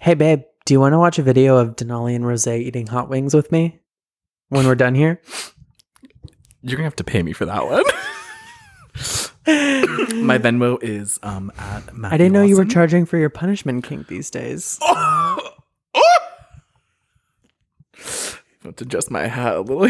Hey, babe, do you want to watch a video of Denali and Rosé eating hot wings with me when we're done here? You're going to have to pay me for that one. My Venmo is at Matthew I didn't know you were Lawson. charging for your punishment kink these days. To adjust my hat a little.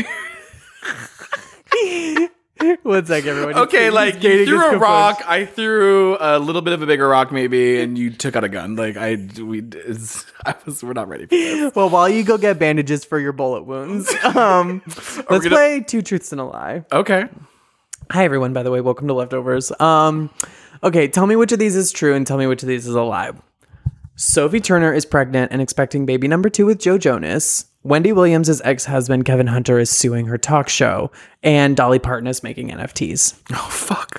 One sec, everyone. Okay, He's like you gaining threw his a composure. rock, I threw a little bit of a bigger rock maybe, and you took out a gun. Like we're not ready for this. Well, while you go get bandages for your bullet wounds, let's play Two Truths and a Lie. Okay. Hi, everyone, by the way. Welcome to Leftovers. Okay, tell me which of these is true and tell me which of these is a lie. Sophie Turner is pregnant and expecting baby number 2 with Joe Jonas. Wendy Williams' ex-husband, Kevin Hunter, is suing her talk show. And Dolly Parton is making NFTs. Oh, fuck.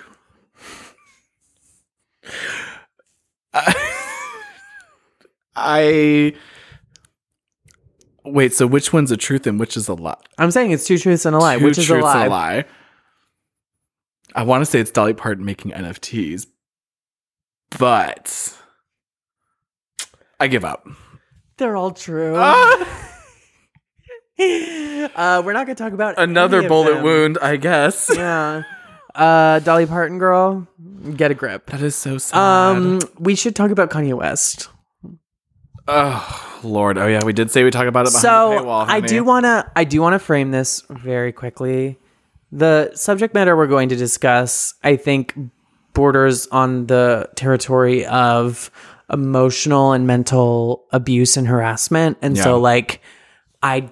Wait, so which one's a truth and which is a lie? I'm saying it's two truths and a lie. Which is a Truths and lie? I want to say it's Dolly Parton making NFTs, but I give up. They're all true. We're not going to talk about Another any of bullet them. wound, I guess. Yeah. Dolly Parton girl, get a grip. That is so sad. We should talk about Kanye West. Oh Lord! Oh yeah, we did say we talk about it behind So the paywall. I do want to frame this very quickly. The subject matter we're going to discuss, I think, borders on the territory of emotional and mental abuse and harassment, and so like, I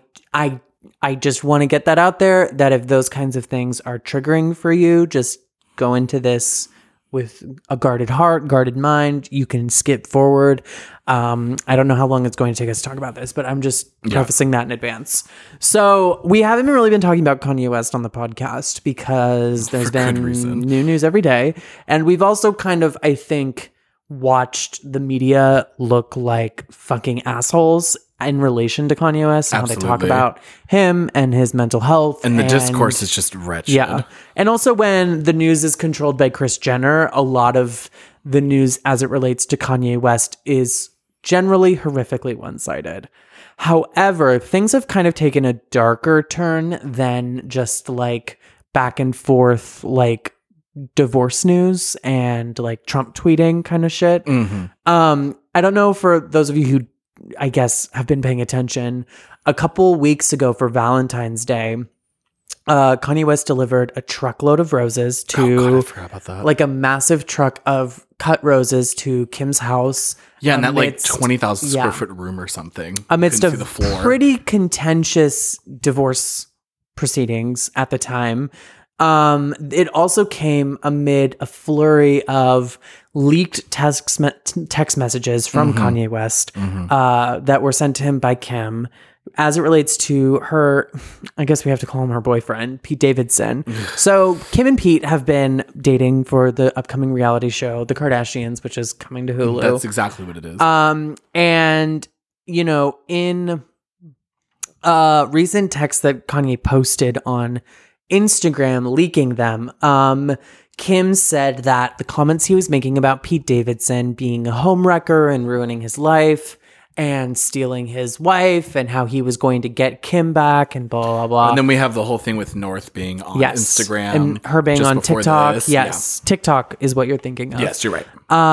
just want to get that out there. That if those kinds of things are triggering for you, just go into this with a guarded heart, guarded mind. You can skip forward. I don't know how long it's going to take us to talk about this, but I'm just prefacing that in advance. So we haven't really been talking about Kanye West on the podcast because there's been new news every day. And we've also kind of, I think, watched the media look like fucking assholes in relation to Kanye West and how they talk about him and his mental health. And the discourse is just wretched. Yeah. And also when the news is controlled by Kris Jenner, a lot of the news as it relates to Kanye West is generally horrifically one-sided. However, things have kind of taken a darker turn than just like back and forth, like divorce news and like Trump tweeting kind of shit. Mm-hmm. I don't know, for those of you who I guess have been paying attention, a couple weeks ago for Valentine's Day, Kanye West delivered a truckload of roses to I forgot about that. like a massive truck of cut roses to Kim's house. Yeah, and that like amidst- 20,000 square foot room or something. amidst You a couldn't see the floor. pretty contentious divorce proceedings at the time. It also came amid a flurry of leaked text messages from Kanye West that were sent to him by Kim as it relates to her, I guess we have to call him her boyfriend, Pete Davidson. So Kim and Pete have been dating for the upcoming reality show, The Kardashians, which is coming to Hulu. That's exactly what it is. And, you know, in recent texts that Kanye posted on Instagram leaking them, Kim said that the comments he was making about Pete Davidson being a homewrecker and ruining his life and stealing his wife and how he was going to get Kim back and blah, blah, blah. And then we have the whole thing with North being on Instagram. And her being just on before TikTok. this. Yes. Yeah. TikTok is what you're thinking of. Yes, you're right.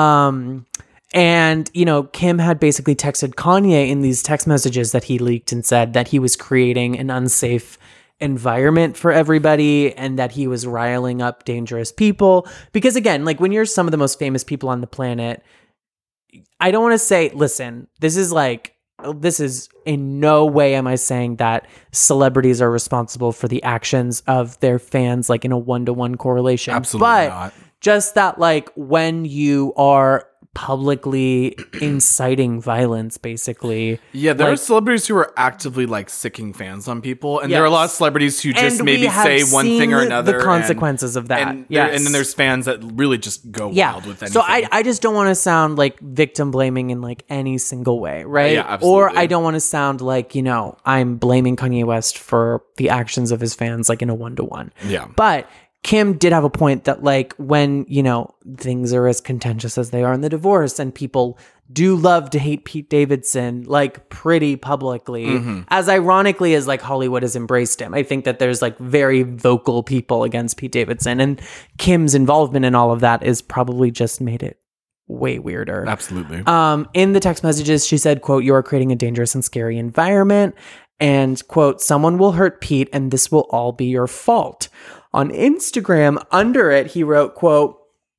And, you know, Kim had basically texted Kanye in these text messages that he leaked and said that he was creating an unsafe environment for everybody and that he was riling up dangerous people. Because again, like when you're some of the most famous people on the planet, I don't want to say, listen, this is in no way am I saying that celebrities are responsible for the actions of their fans, like in a one-to-one correlation. Absolutely but not. Just that, like, when you are publicly inciting violence, basically. Yeah, there like, are celebrities who are actively like sicking fans on people, and there are a lot of celebrities who just and maybe we have say one thing or seen another. The consequences of that. And Yes. then there's fans that really just go wild with anything. So I just don't want to sound like victim blaming in like any single way, right? Yeah, absolutely. Or I don't want to sound like, you know, I'm blaming Kanye West for the actions of his fans like in a one-to-one. Yeah. But Kim did have a point that like when, you know, things are as contentious as they are in the divorce and people do love to hate Pete Davidson like pretty publicly, as ironically as like Hollywood has embraced him. I think that there's like very vocal people against Pete Davidson, and Kim's involvement in all of that is probably just made it way weirder. Absolutely. In the text messages, she said, quote, "You are creating a dangerous and scary environment." And quote, "Someone will hurt Pete and this will all be your fault." On Instagram, under it, he wrote, quote,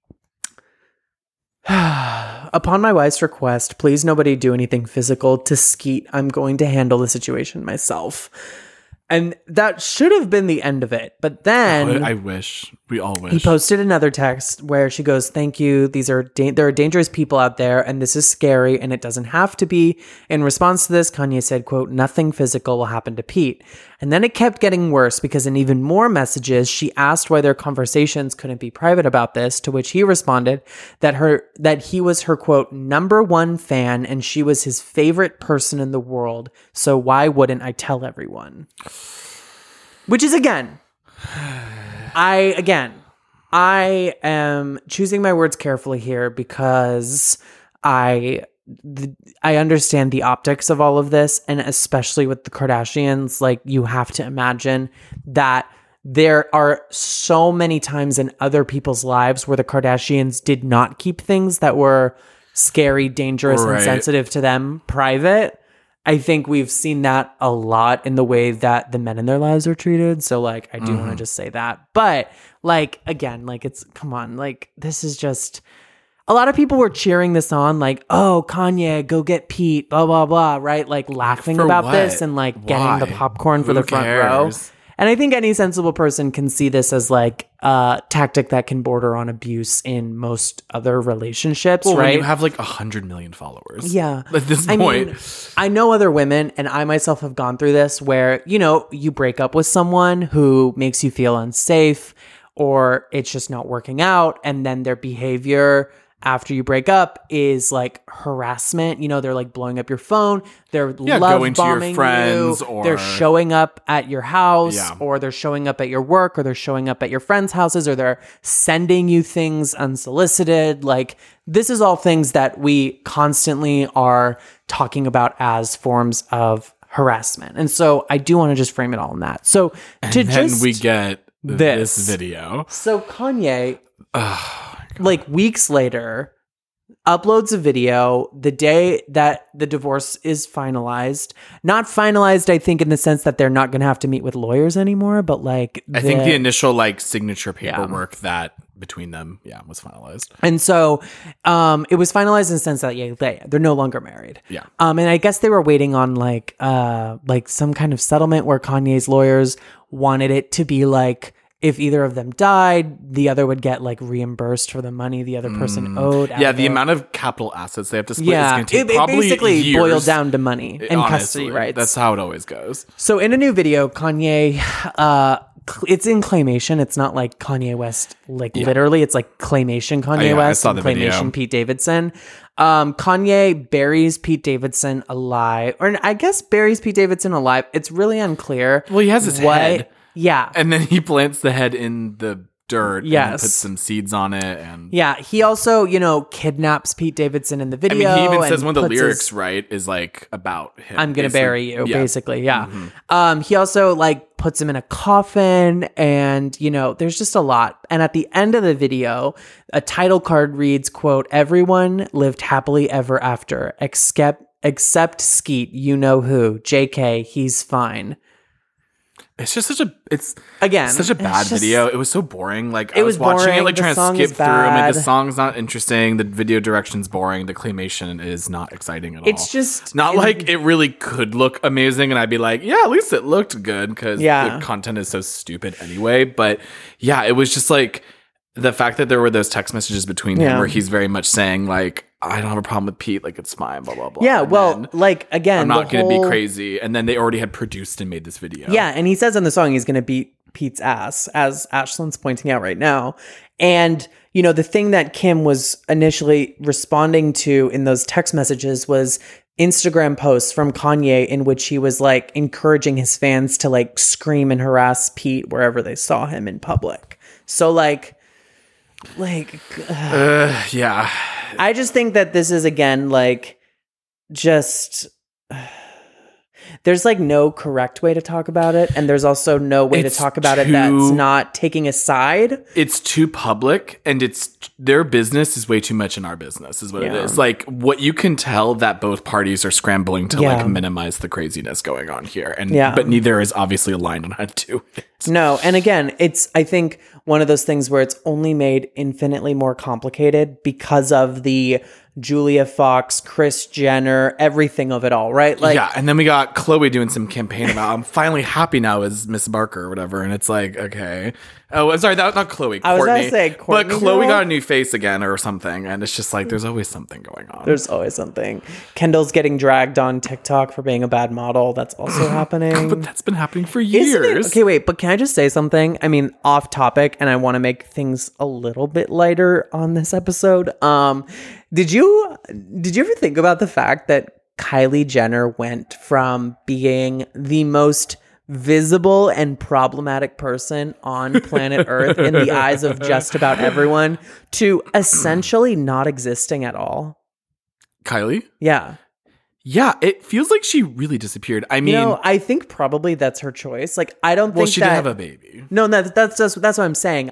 "Upon my wife's request, please nobody do anything physical to Skeet. I'm going to handle the situation myself." And that should have been the end of it. But then I wish. We all wish. he posted another text where she goes, "Thank you. There are dangerous people out there and this is scary and it doesn't have to be." In response to this, Kanye said, quote, "Nothing physical will happen to Pete." And then it kept getting worse because in even more messages, she asked why their conversations couldn't be private about this, to which he responded that he was her, quote, "#1 fan and she was his favorite person in the world. So why wouldn't I tell everyone?" Which is, again, I am choosing my words carefully here because I understand the optics of all of this, and especially with the Kardashians, like you have to imagine that there are so many times in other people's lives where the Kardashians did not keep things that were scary, dangerous, and sensitive to them private. I think we've seen that a lot in the way that the men in their lives are treated. So like, I do want to just say that, but like, again, like come on, like this is just, a lot of people were cheering this on like, "Oh, Kanye, go get Pete, blah, blah, blah," right? Like laughing about this and like getting the popcorn for the front row. And I think any sensible person can see this as like a tactic that can border on abuse in most other relationships, right? When you have like 100 million followers. Yeah. At this point. Mean, I know other women, and I myself have gone through this where, you know, you break up with someone who makes you feel unsafe or it's just not working out. And then their behavior after you break up is like harassment. You know, they're like blowing up your phone. They're love bombing your friends, you. Or they're showing up at your house, or they're showing up at your work, or they're showing up at your friends' houses, or they're sending you things unsolicited. Like this is all things that we constantly are talking about as forms of harassment. And so I do want to just frame it all in that. So then we get this video. So Kanye, like weeks later, uploads a video the day that the divorce is finalized. Not finalized, I think, in the sense that they're not going to have to meet with lawyers anymore, but like I think the initial like signature paperwork that between them, was finalized. And so it was finalized in the sense that they're no longer married. Yeah. And I guess they were waiting on like some kind of settlement where Kanye's lawyers wanted it to be like, if either of them died, the other would get like reimbursed for the money the other person owed. The amount of capital assets they have to split is going to take it probably basically years. boiled down to money and custody rights. That's how it always goes. So in a new video, Kanye, it's in claymation. It's not like Kanye West, like literally. It's like claymation Kanye West and claymation video. Pete Davidson. Kanye buries Pete Davidson alive, or I guess buries Pete Davidson alive. It's really unclear. Well, he has his head. Yeah. And then he plants the head in the dirt and puts some seeds on it. And he also, kidnaps Pete Davidson in the video. I mean, he even says one of the lyrics, is like about him. "I'm going to bury you," basically. Yeah. Mm-hmm. He also like puts him in a coffin and, there's just a lot. And at the end of the video, a title card reads, quote, "Everyone lived happily ever after, except Skeet, you know who, JK, he's fine." It's just such a bad video. It was so boring. Like I was watching boring. it, like trying to skip through. I mean, the song's not interesting. The video direction's boring. The claymation is not exciting at all. It's just not like it really could look amazing, and I'd be like, yeah, at least it looked good because the content is so stupid anyway. But it was just like the fact that there were those text messages between him where he's very much saying like, "I don't have a problem with Pete, like it's fine, blah blah blah." Yeah, well, like again, I'm not going to be crazy. And then they already had produced and made this video. Yeah, and he says in the song he's going to beat Pete's ass, as Ashlyn's pointing out right now. And the thing that Kim was initially responding to in those text messages was Instagram posts from Kanye in which he was like encouraging his fans to like scream and harass Pete wherever they saw him in public. So like, yeah. I just think that this is, again, like, just... There's like no correct way to talk about it, and there's also no way to talk about it that's not taking a side. It's too public, and their business is way too much in our business, is what it is. Like, what you can tell that both parties are scrambling to like minimize the craziness going on here, and but neither is obviously aligned on how to do it. No, and again, it's, I think, one of those things where it's only made infinitely more complicated because of the Julia Fox, Kris Jenner, everything of it all, right? Like, yeah, and then we got Khloe doing some campaign about I'm finally happy now as Miss Barker or whatever, and it's like, okay. Oh, I'm sorry, that was not Khloe. I was going to say Kourtney, but Khloe got a new face again or something, and it's just like there's always something going on. There's always something. Kendall's getting dragged on TikTok for being a bad model. That's also happening. But that's been happening for years. Okay, wait, but can I just say something? I mean, off topic, and I want to make things a little bit lighter on this episode. Did you ever think about the fact that Kylie Jenner went from being the most visible and problematic person on planet Earth in the eyes of just about everyone to essentially not existing at all? Kylie? Yeah. Yeah, it feels like she really disappeared. I mean, I think probably that's her choice. Like, I don't think well, she did have a baby. No, that's what I'm saying.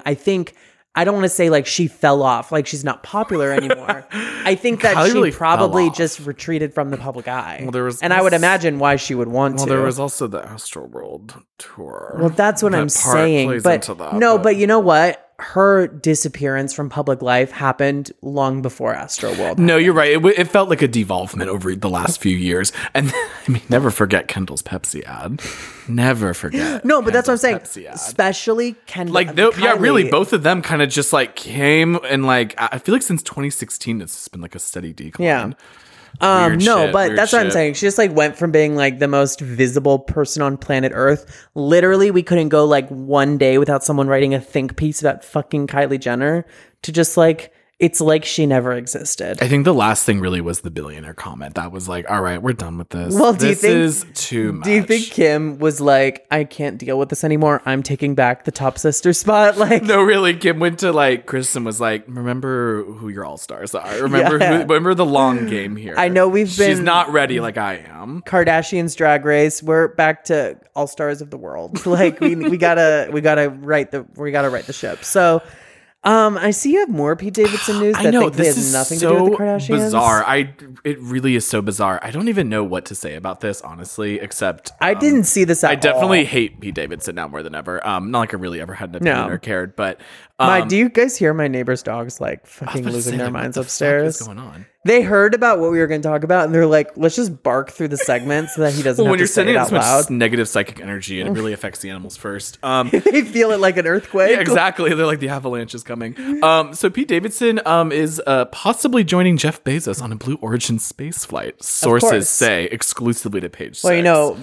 I don't want to say like she fell off, like she's not popular anymore. I think that she really probably just retreated from the public eye. Well, I would imagine why she would want to. Well, there was also the Astroworld tour. Well, that's what I'm saying. But but you know what? Her disappearance from public life happened long before Astroworld. No, you're right. It felt like a devolvement over the last few years. And I mean, never forget Kendall's Pepsi ad. Never forget. No, but that's what I'm saying. Especially Kendall. Like, yeah, really, both of them kind of just like came and like, I feel like since 2016, it's been like a steady decline. Yeah. That's what I'm saying. She just like went from being like the most visible person on planet Earth. Literally, we couldn't go like one day without someone writing a think piece about fucking Kylie Jenner to just like, it's like she never existed. I think the last thing really was the billionaire comment. That was like, all right, we're done with this. Well, this is too much. Do you think Kim was like, I can't deal with this anymore. I'm taking back the top sister spot? Like, no, really. Kim went to like Kris and was like, remember who your all-stars are. Remember the long game here. I know she's not ready like I am. Kardashians Drag Race. We're back to all-stars of the world. Like we gotta right the ship. So. I see you have more Pete Davidson news that has nothing to do with the Kardashians. Bizarre. It really is so bizarre. I don't even know what to say about this, honestly, except I didn't see this at all. I definitely hate Pete Davidson now more than ever. Not like I really ever had an opinion or cared, but do you guys hear my neighbor's dogs like fucking losing their minds upstairs? What's going on? They heard about what we were going to talk about, and they're like, "Let's just bark through the segment so that he doesn't have to say it out loud." When you're sending this much negative psychic energy, and it really affects the animals first. They feel it like an earthquake. Yeah, exactly. They're like, the avalanche is coming. So Pete Davidson is possibly joining Jeff Bezos on a Blue Origin space flight. Sources say, exclusively to Page 6. Well,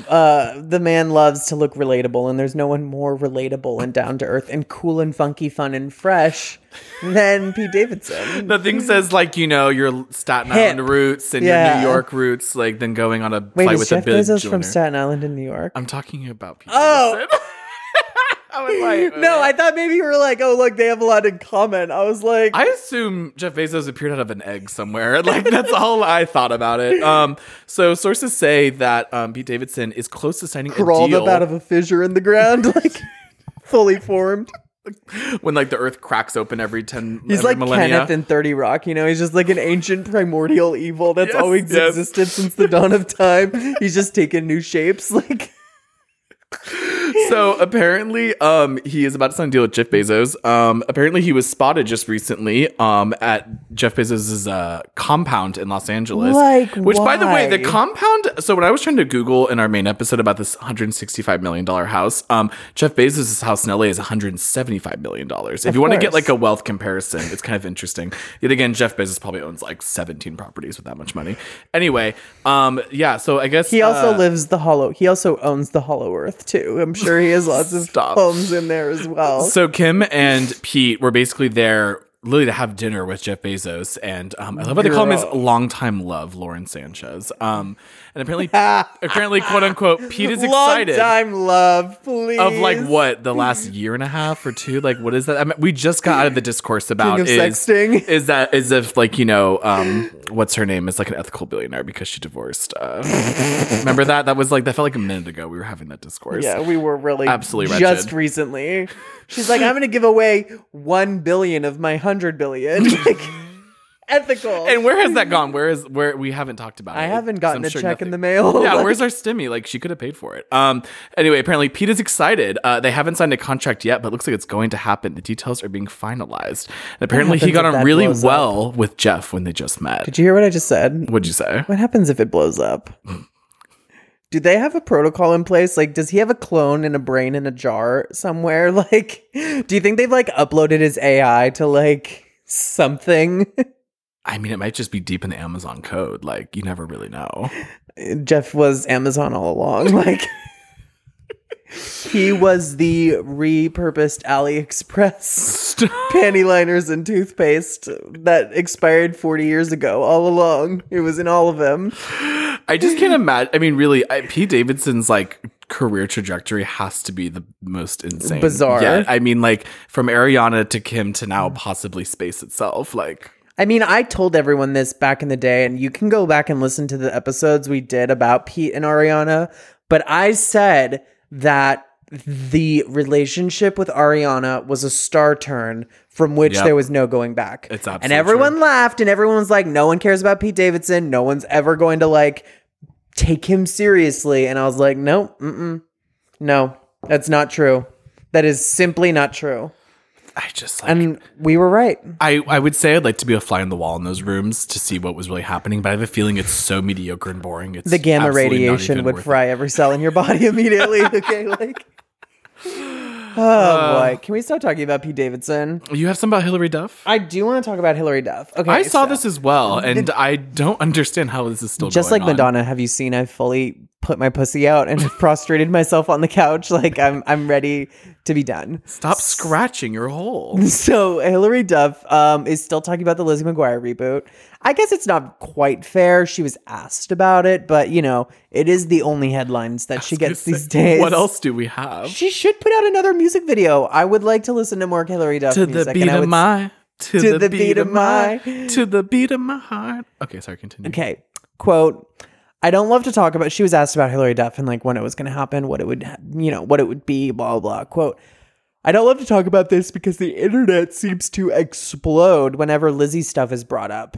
the man loves to look relatable, and there's no one more relatable and down to earth and cool and funky, fun and fresh than Pete Davidson. Nothing says like, your Staten Island roots and your New York roots, like then going on a flight with Jeff a big Bezos from Staten Island in New York? I'm talking about Pete Davidson. I was like, no, I thought maybe you were like, oh, look, they have a lot in common. I was like, I assume Jeff Bezos appeared out of an egg somewhere. Like, that's all I thought about it. So sources say that Pete Davidson is close to signing a deal. Crawled up out of a fissure in the ground, like fully formed. When like the earth cracks open every 10 he's every like millennia. Kenneth in 30 Rock, he's just like an ancient primordial evil that's always existed since the dawn of time. He's just taken new shapes. Like, so apparently he is about to sign a deal with Jeff Bezos. Apparently he was spotted just recently at Jeff Bezos's compound in Los Angeles. Which why? By the way, the compound, so when I was trying to Google in our main episode about this $165 million house, Jeff Bezos's house in LA is $175 million. If you want to get like a wealth comparison, it's kind of interesting. Yet again, Jeff Bezos probably owns like 17 properties with that much money. Anyway, so I guess he also he also owns the Hollow Earth too. I'm sure he has lots of homes in there as well. So Kim and Pete were basically there Lily to have dinner with Jeff Bezos, and I love how they call him his longtime love, Lauren Sanchez. And apparently, quote unquote, Pete is excited. Longtime love, please. Of like what, the last year and a half or two? Like, what is that? I mean, we just got out of the discourse about sexting. Is that as if like, you know, what's her name is like an ethical billionaire because she divorced. Remember that? That was like, that felt like a minute ago. We were having that discourse. Yeah, we were really absolutely just wretched. Recently. She's like, I'm going to give away 1 billion of my 100 billion. Like, ethical. And where has that gone? Where we haven't talked about it. I haven't gotten a check in the mail. Yeah, where's our stimmy? Like, she could have paid for it. Anyway, apparently Pete is excited. They haven't signed a contract yet, but it looks like it's going to happen. The details are being finalized. And apparently he got on really well with Jeff when they just met. Did you hear what I just said? What'd you say? What happens if it blows up? Do they have a protocol in place? Like, does he have a clone in a brain in a jar somewhere? Like, do you think they've like uploaded his AI to like something? I mean, it might just be deep in the Amazon code. Like, you never really know. Jeff was Amazon all along. Like, he was the repurposed AliExpress panty liners and toothpaste that expired 40 years ago all along. It was in all of them. I just can't imagine. I mean, really, Pete Davidson's like career trajectory has to be the most insane, bizarre. Yeah, I mean, like from Ariana to Kim to now possibly space itself. Like, I mean, I told everyone this back in the day, and you can go back and listen to the episodes we did about Pete and Ariana. But I said that the relationship with Ariana was a star turn from which there was no going back. It's absolutely and everyone true. laughed, and everyone was like, no one cares about Pete Davidson. No one's ever going to like take him seriously. And I was like, no, no, that's not true. That is simply not true. I just like, and we were right. I would say I'd like to be a fly on the wall in those rooms to see what was really happening, but I have a feeling it's so mediocre and boring. It's the gamma radiation would fry every cell in your body immediately. Okay, like, oh boy, can we stop talking about Pete Davidson? You have some about Hillary Duff? I do want to talk about Hillary Duff. Okay, I saw this as well, and I don't understand how this is still just going like Madonna. Have you seen? I fully put my pussy out and prostrated myself on the couch. Like I'm ready to be done. Stop scratching your hole. So Hillary Duff is still talking about the Lizzie McGuire reboot. I guess it's not quite fair. She was asked about it, but you know, it is the only headlines that she gets these days. What else do we have? She should put out another music video. I would like to listen to more Hillary Duff music. To the beat of my, to the beat of my, to the beat of my heart. Okay, sorry, continue. Okay, quote, I don't love to talk about, she was asked about Hillary Duff and like when it was going to happen, what it would, you know, what it would be, blah, blah, quote. I don't love to talk about this because the internet seems to explode whenever Lizzie stuff is brought up.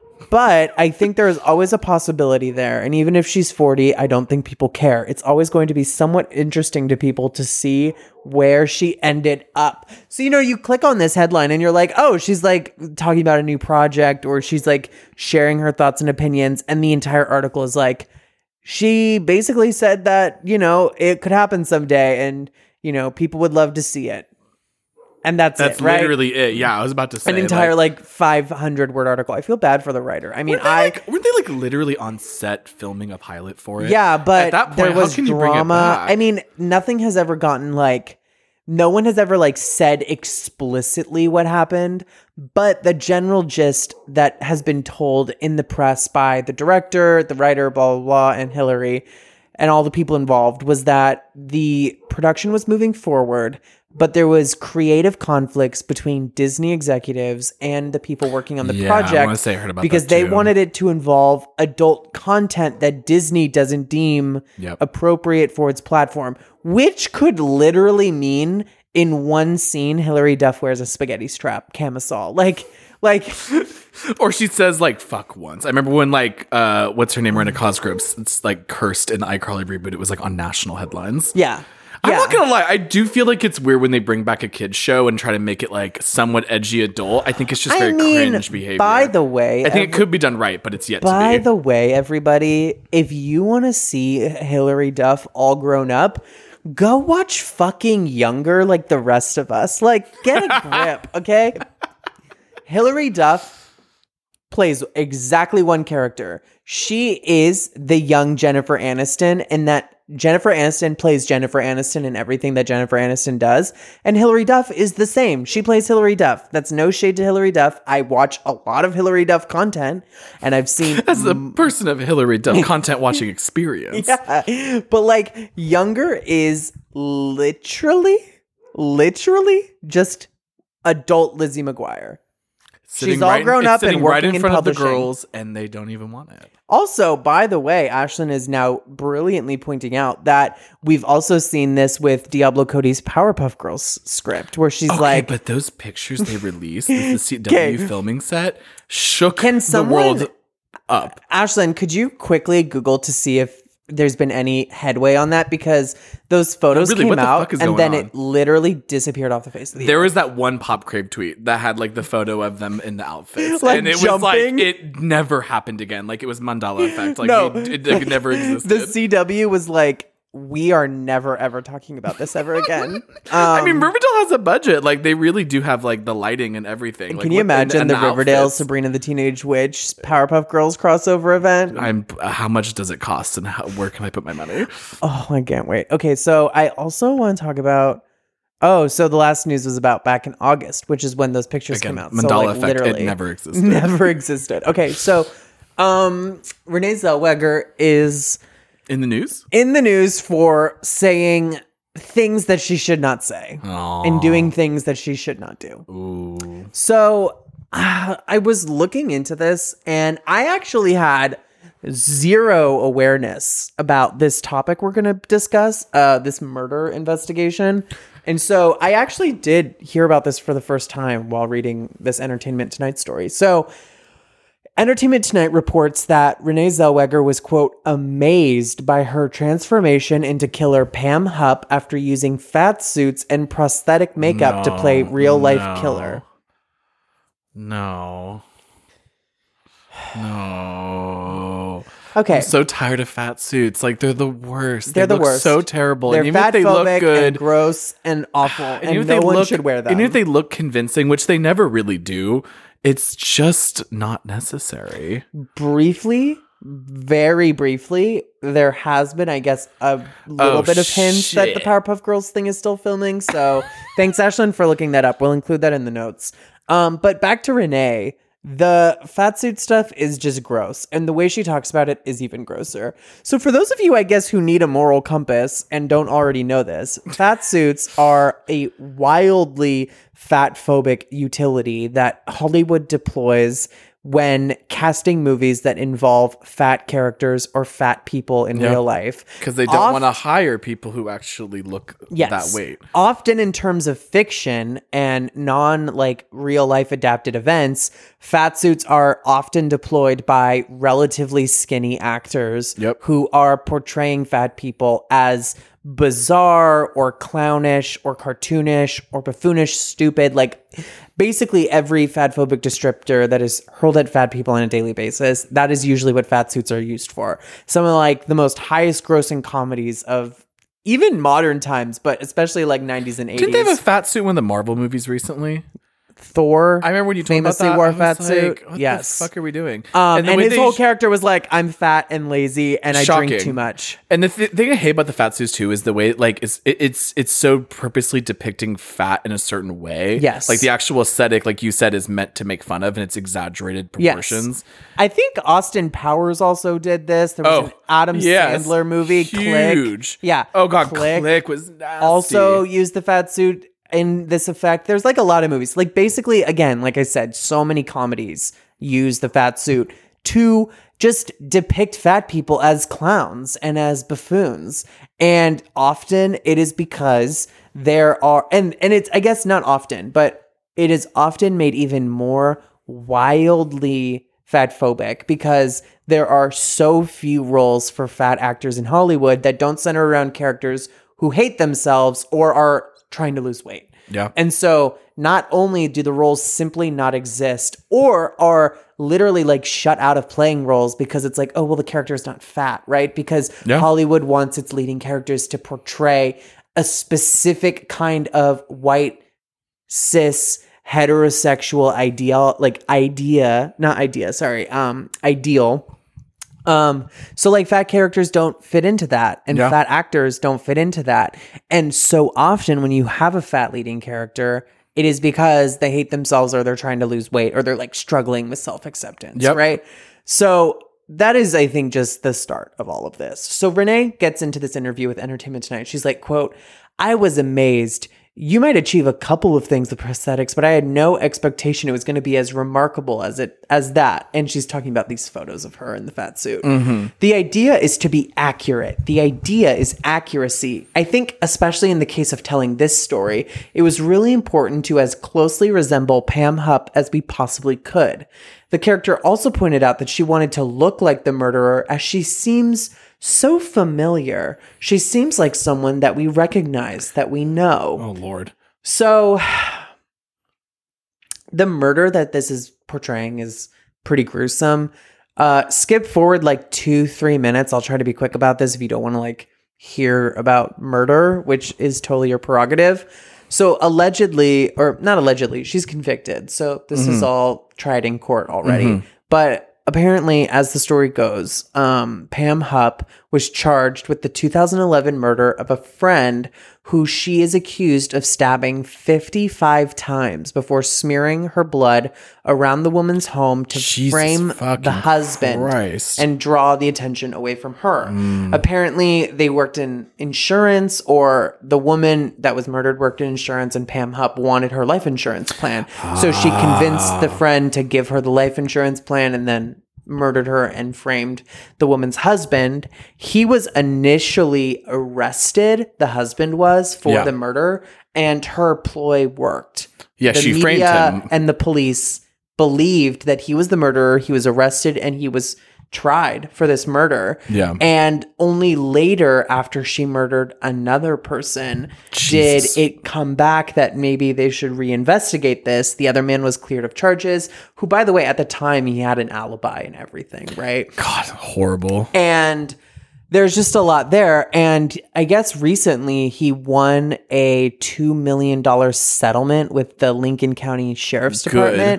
But I think there is always a possibility there. And even if she's 40, I don't think people care. It's always going to be somewhat interesting to people to see where she ended up. So, you know, you click on this headline and you're like, oh, she's like talking about a new project, or she's like sharing her thoughts and opinions. And the entire article is like, she basically said that, you know, it could happen someday and, you know, people would love to see it. And that's it, right? Literally it. Yeah, I was about to say. An entire, like 500-word article. I feel bad for the writer. I mean, weren't they like literally on set filming a pilot for it? Yeah, but at that point, there was how can you drama. bring it back? I mean, nothing has ever gotten like, no one has ever like said explicitly what happened, but the general gist that has been told in the press by the director, the writer, blah, blah, blah, and Hillary, and all the people involved was that the production was moving forward, but there was creative conflicts between Disney executives and the people working on the project. I want to say I heard about because that they wanted it to involve adult content that Disney doesn't deem appropriate for its platform, which could literally mean in one scene, Hillary Duff wears a spaghetti strap camisole. Like, or she says like fuck once. I remember when like what's her name, Miranda Cosgrove's, it's like cursed in the iCarly reboot. It was like on national headlines. Yeah. I'm not gonna lie, I do feel like it's weird when they bring back a kid's show and try to make it like somewhat edgy adult. I think it's just very cringe behavior. By the way, I think it could be done right, but it's yet to be. By the way, everybody, if you want to see Hillary Duff all grown up, go watch fucking Younger like the rest of us. Like, get a grip, okay? Hillary Duff plays exactly one character. She is the young Jennifer Aniston, and that Jennifer Aniston plays Jennifer Aniston in everything that Jennifer Aniston does. And Hilary Duff is the same. She plays Hilary Duff. That's no shade to Hilary Duff. I watch a lot of Hilary Duff content, and I've seen... As a person of Hilary Duff content watching experience. Yeah. But like, Younger is literally just adult Lizzie McGuire. She's all grown up and working in front of the girls, and they don't even want it. Also, by the way, Ashlyn is now brilliantly pointing out that we've also seen this with Diablo Cody's Powerpuff Girls script, where she's like... but those pictures they released with the CW filming set shook the world up. Ashlyn, could you quickly Google to see if there's been any headway on that? Because those photos came out and then it literally disappeared off the face of the earth. There was that one Pop Crave tweet that had like the photo of them in the outfits. Like, and it was like, it never happened again. Like, it was Mandela effect. Like, no. it never existed. The CW was like, we are never ever talking about this ever again. I mean, Riverdale has a budget. Like, they really do have like the lighting and everything. And like, can you imagine the Riverdale outfits? Sabrina the Teenage Witch Powerpuff Girls crossover event? How much does it cost, and where can I put my money? Oh, I can't wait. Okay, so I also want to talk about. Oh, so the last news was about back in August, which is when those pictures came out. Mandela so, like, effect. Literally, it never existed. Never existed. Okay, so Renee Zellweger is in the news for saying things that she should not say. Aww. And doing things that she should not do. Ooh. So I was looking into this, and I actually had zero awareness about this topic we're going to discuss, this murder investigation. And so I actually did hear about this for the first time while reading this Entertainment Tonight story. So Entertainment Tonight reports that Renee Zellweger was, quote, amazed by her transformation into killer Pam Hupp after using fat suits and prosthetic makeup to play real-life killer. No. Okay. I'm so tired of fat suits. Like, they're the worst. They're the worst. So terrible. They're and even if they look good, and gross and awful, and no one should wear them. And if they look convincing, which they never really do, it's just not necessary. Very briefly, there has been, I guess, a little bit of hints that the Powerpuff Girls thing is still filming. So thanks, Ashlyn, for looking that up. We'll include that in the notes. But back to Renee. The fat suit stuff is just gross, and the way she talks about it is even grosser. So for those of you, I guess, who need a moral compass and don't already know this, fat suits are a wildly fat-phobic utility that Hollywood deploys when casting movies that involve fat characters or fat people in real life. Because they don't want to hire people who actually look that weight. Often in terms of fiction and real life adapted events, fat suits are often deployed by relatively skinny actors who are portraying fat people as bizarre or clownish or cartoonish or buffoonish, stupid, like basically every fatphobic descriptor that is hurled at fat people on a daily basis. That is usually what fat suits are used for. Some of like the most highest grossing comedies of even modern times, but especially like 90s and 80s. Didn't they have a fat suit in one of the Marvel movies recently? Thor. I remember when you told me about that. Wore a fat suit. What the fuck are we doing? And his whole character was like, I'm fat and lazy and I drink too much. And the thing I hate about the fat suits too is the way like it's so purposely depicting fat in a certain way. Yes. Like the actual aesthetic, like you said, is meant to make fun of, and it's exaggerated proportions. Yes. I think Austin Powers also did this. There was an Adam Sandler movie, huge. Click. Yeah. Oh god, Click was nasty. Also used the fat suit in this effect. There's like a lot of movies. Like basically, again, like I said, so many comedies use the fat suit to just depict fat people as clowns and as buffoons. And often it is because there are, and it's, I guess not often, but it is often made even more wildly fat phobic because there are so few roles for fat actors in Hollywood that don't center around characters who hate themselves or are trying to lose weight. Yeah. And so not only do the roles simply not exist or are literally like shut out of playing roles because it's like, oh, well, the character is not fat, right? Because Hollywood wants its leading characters to portray a specific kind of white, cis, heterosexual ideal. So like fat characters don't fit into that, and fat actors don't fit into that. And so often when you have a fat leading character, it is because they hate themselves, or they're trying to lose weight, or they're like struggling with self-acceptance, right? So that is, I think, just the start of all of this. So Renee gets into this interview with Entertainment Tonight. She's like, quote, "I was amazed. You might achieve a couple of things with prosthetics, but I had no expectation it was going to be as remarkable as that." And she's talking about these photos of her in the fat suit. Mm-hmm. The idea is to be accurate. The idea is accuracy. I think, especially in the case of telling this story, it was really important to as closely resemble Pam Hupp as we possibly could. The character also pointed out that she wanted to look like the murderer, as she seems so familiar. She seems like someone that we recognize, that we know. Oh, Lord. So the murder that this is portraying is pretty gruesome. Skip forward like 2-3 minutes. I'll try to be quick about this if you don't want to like hear about murder, which is totally your prerogative. So allegedly, or not allegedly, she's convicted. So this is all tried in court already. But apparently, as the story goes, Pam Hupp was charged with the 2011 murder of a friend who she is accused of stabbing 55 times before smearing her blood around the woman's home to frame the husband and draw the attention away from her. Apparently, they worked in insurance, or the woman that was murdered worked in insurance, and Pam Hupp wanted her life insurance plan. So she convinced the friend to give her the life insurance plan, and then murdered her and framed the woman's husband. He was initially arrested, the husband was, for the murder, and her ploy worked. Yeah, the she framed him. And the police believed that he was the murderer. He was arrested and he was tried for this murder. Yeah. And only later, after she murdered another person, did it come back that maybe they should reinvestigate this. The other man was cleared of charges, who, by the way, at the time, he had an alibi and everything, right? God, horrible. And there's just a lot there. And I guess recently he won a $2 million settlement with the Lincoln County Sheriff's Department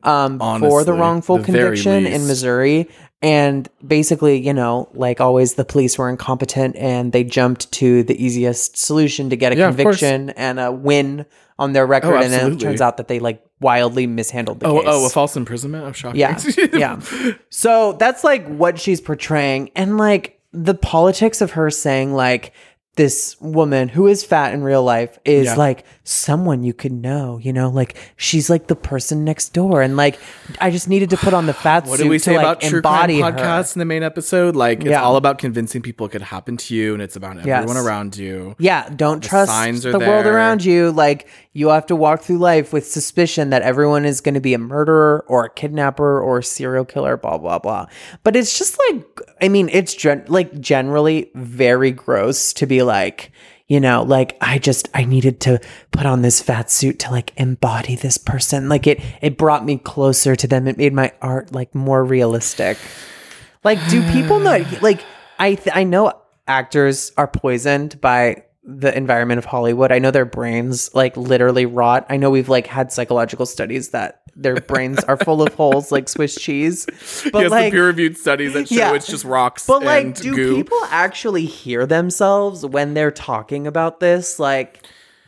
for the wrongful conviction in Missouri. And basically, you know, like always, the police were incompetent and they jumped to the easiest solution to get a conviction and a win on their record. And then it turns out that they like wildly mishandled the case. Oh, a false imprisonment? Oh, shocking. Yeah. Yeah. So that's like what she's portraying. And like the politics of her saying like, this woman who is fat in real life is like someone you could know, you know, like she's like the person next door. And like, I just needed to put on the fat suit. What did we say about true crime podcasts her. in the main episode? Like, it's all about convincing people it could happen to you, and it's about everyone around you. Yeah. Don't trust the world around you. Like, you have to walk through life with suspicion that everyone is going to be a murderer or a kidnapper or a serial killer, blah, blah, blah. But it's just like, I mean, it's generally very gross to be like, you know, like I needed to put on this fat suit to like embody this person. Like it brought me closer to them. It made my art like more realistic. Like, do people know? Like, I know actors are poisoned by the environment of Hollywood. I know their brains like literally rot. I know we've like had psychological studies that their brains are full of holes like Swiss cheese. But yes, like, the peer-reviewed studies that show it's just rocks. But like, and do goo. people actually hear themselves when they're talking about this? Like,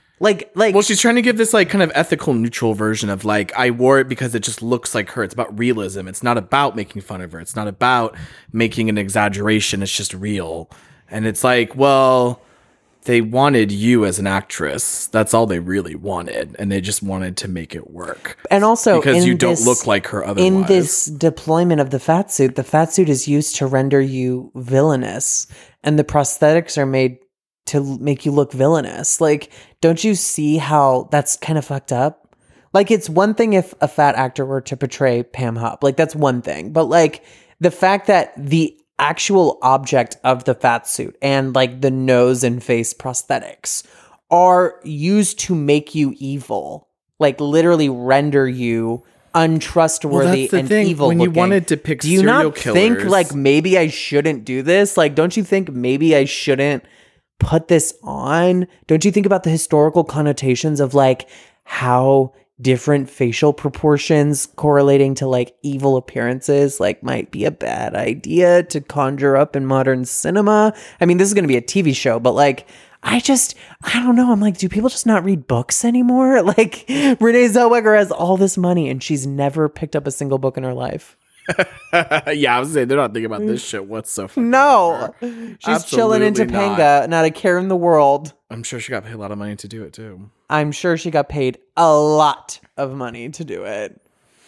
well, she's trying to give this like kind of ethical neutral version of like, I wore it because it just looks like her. It's about realism. It's not about making fun of her. It's not about making an exaggeration. It's just real. And it's like, well, they wanted you as an actress. That's all they really wanted. And they just wanted to make it work. And also, because you don't look like her otherwise. In this deployment of the fat suit is used to render you villainous. And the prosthetics are made to make you look villainous. Like, don't you see how that's kind of fucked up? Like, it's one thing if a fat actor were to portray Pam Hupp. Like, that's one thing. But like, the fact that the actual object of the fat suit and like the nose and face prosthetics are used to make you evil, like literally render you untrustworthy and evil when looking. You wanted to pick do you serial not killers, think like maybe I shouldn't do this? Like, don't you think maybe I shouldn't put this on? Don't you think about the historical connotations of like how different facial proportions correlating to like evil appearances like might be a bad idea to conjure up in modern cinema. I mean, this is going to be a TV show, but like I don't know. I'm like, do people just not read books anymore? Like Renee Zellweger has all this money and she's never picked up a single book in her life. Yeah, I was saying they're not thinking about this shit whatsoever. No, she's chilling in Topanga, not a care in the world. I'm sure she got paid a lot of money to do it too. I'm sure she got paid a lot of money to do it.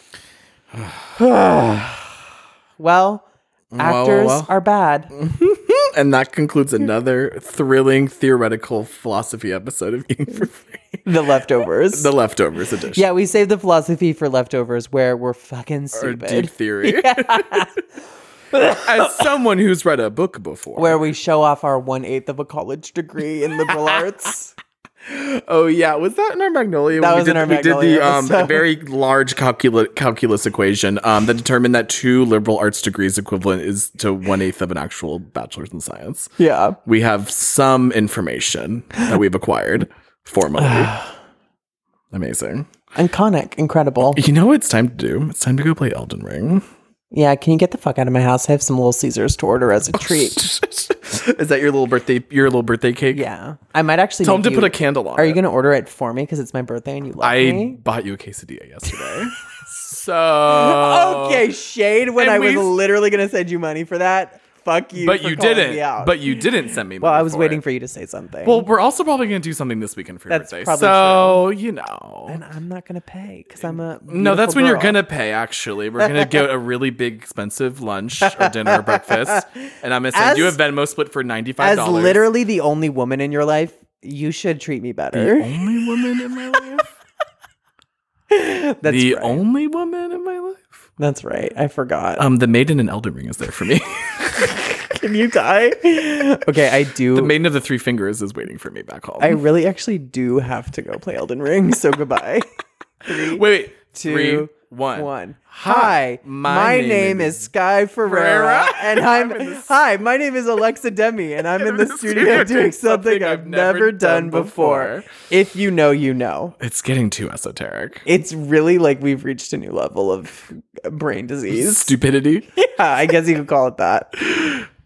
Well, actors are bad. And that concludes another thrilling theoretical philosophy episode of Eating for Free. The Leftovers. The Leftovers edition. Yeah, we saved the philosophy for Leftovers where we're fucking stupid. Our deep theory. Yeah. As someone who's read a book before. Where we show off our 1/8 of a college degree in liberal arts. Oh, yeah. Was that in our Magnolia? That was in our Magnolia. We did the very large calculus equation that determined that 2 liberal arts degrees equivalent is to 1/8 of an actual bachelor's in science. Yeah. We have some information that we've acquired formally. Amazing. Iconic. Incredible. You know what it's time to do? It's time to go play Elden Ring. Yeah, can you get the fuck out of my house? I have some Little Caesars to order as a treat. Is that your little birthday cake? Yeah. I might actually tell him to put a candle on. Are you going to order it for me because it's my birthday and you love me? I bought you a quesadilla yesterday. So okay, shade when I was literally going to send you money for that. Fuck you. But you didn't. But you didn't send me money. Well, I was waiting for you to say something. Well, we're also probably going to do something this weekend for your birthday. Probably so, true. You know. And I'm not going to pay because I'm a No, that's when girl. you're going to pay, actually. We're going to get a really big, expensive lunch or dinner or breakfast. And I'm going to send you a Venmo split for $95. As literally the only woman in your life, you should treat me better. The only woman in my life? That's the right. only woman in my life? That's right. I forgot. The maiden in Elden Ring is there for me. Can you die? Okay, I do. The Maiden of the Three Fingers is waiting for me back home. I really actually do have to go play Elden Ring, so goodbye. 3, wait. 2, 1. 1. Hi, my name is Sky Ferreira, and Hi, my name is Alexa Demi, and I'm in the studio doing something I've never done before. If you know, you know. It's getting too esoteric. It's really like we've reached a new level of brain disease. Stupidity? Yeah, I guess you could call it that.